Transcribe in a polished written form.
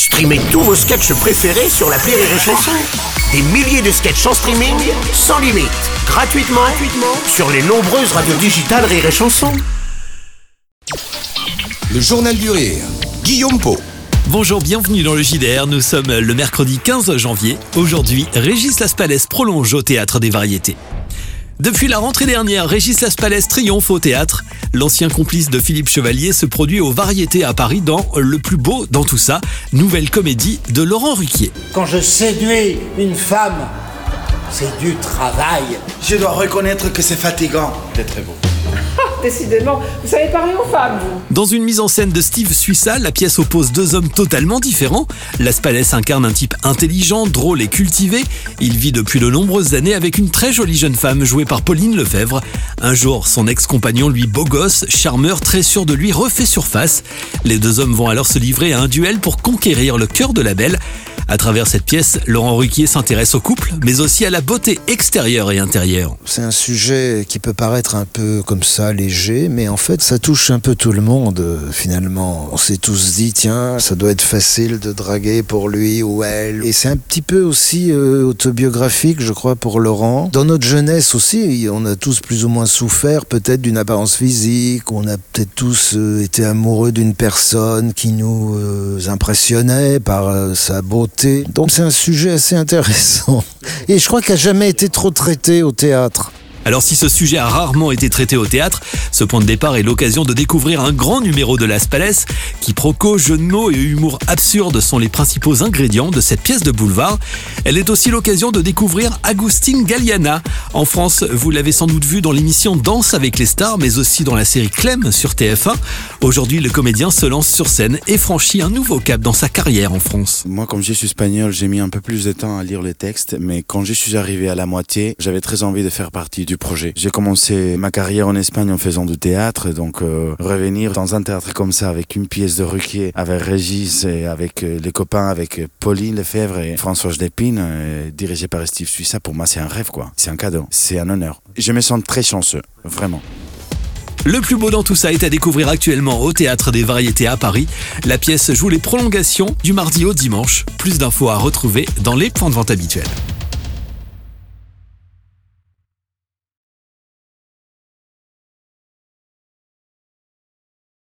Streamez tous vos sketchs préférés sur l'appli Rire et Chanson. Des milliers de sketchs en streaming, sans limite, gratuitement sur les nombreuses radios digitales Rire et Chanson. Le Journal du Rire, Guillaume Pau. Bonjour, bienvenue dans le JDR, nous sommes le mercredi 15 janvier. Aujourd'hui, Régis Laspalès prolonge au Théâtre des Variétés. Depuis la rentrée dernière, Régis Laspalès triomphe au théâtre. L'ancien complice de Philippe Chevalier se produit aux Variétés à Paris dans Le plus beau dans tout ça, nouvelle comédie de Laurent Ruquier. Quand je séduis une femme, c'est du travail. Je dois reconnaître que c'est fatigant d'être très beau. Décidément, vous savez parler aux femmes, vous. Dans une mise en scène de Steve Suissa, la pièce oppose deux hommes totalement différents. Laspalès incarne un type intelligent, drôle et cultivé. Il vit depuis de nombreuses années avec une très jolie jeune femme jouée par Pauline Lefebvre. Un jour, son ex-compagnon, lui beau gosse, charmeur, très sûr de lui, refait surface. Les deux hommes vont alors se livrer à un duel pour conquérir le cœur de la belle. À travers cette pièce, Laurent Ruquier s'intéresse au couple, mais aussi à la beauté extérieure et intérieure. C'est un sujet qui peut paraître un peu comme ça, léger, mais en fait, ça touche un peu tout le monde, finalement. On s'est tous dit, tiens, ça doit être facile de draguer pour lui ou elle. Et c'est un petit peu aussi autobiographique, je crois, pour Laurent. Dans notre jeunesse aussi, on a tous plus ou moins souffert peut-être d'une apparence physique, on a peut-être tous été amoureux d'une personne qui nous impressionnait par sa beauté. Donc c'est un sujet assez intéressant. Et je crois qu'il n'a jamais été trop traité au théâtre. Alors si ce sujet a rarement été traité au théâtre, ce point de départ est l'occasion de découvrir un grand numéro de Laspalès. Quiproquos, jeux de mots et humour absurde sont les principaux ingrédients de cette pièce de boulevard. Elle est aussi l'occasion de découvrir Agustín Galiana. En France, vous l'avez sans doute vu dans l'émission Danse avec les stars, mais aussi dans la série Clem sur TF1. Aujourd'hui, le comédien se lance sur scène et franchit un nouveau cap dans sa carrière en France. Moi, comme je suis espagnol, j'ai mis un peu plus de temps à lire les textes, mais quand je suis arrivé à la moitié, j'avais très envie de faire partie du projet. J'ai commencé ma carrière en Espagne en faisant du théâtre, donc revenir dans un théâtre comme ça avec une pièce de Ruquier, avec Régis et avec les copains, avec Pauline Lefebvre et François Lépine, dirigé par Steve Suissa, pour moi c'est un rêve quoi, c'est un cadeau, c'est un honneur. Je me sens très chanceux, vraiment. Le plus beau dans tout ça est à découvrir actuellement au Théâtre des Variétés à Paris. La pièce joue les prolongations du mardi au dimanche. Plus d'infos à retrouver dans les points de vente habituels.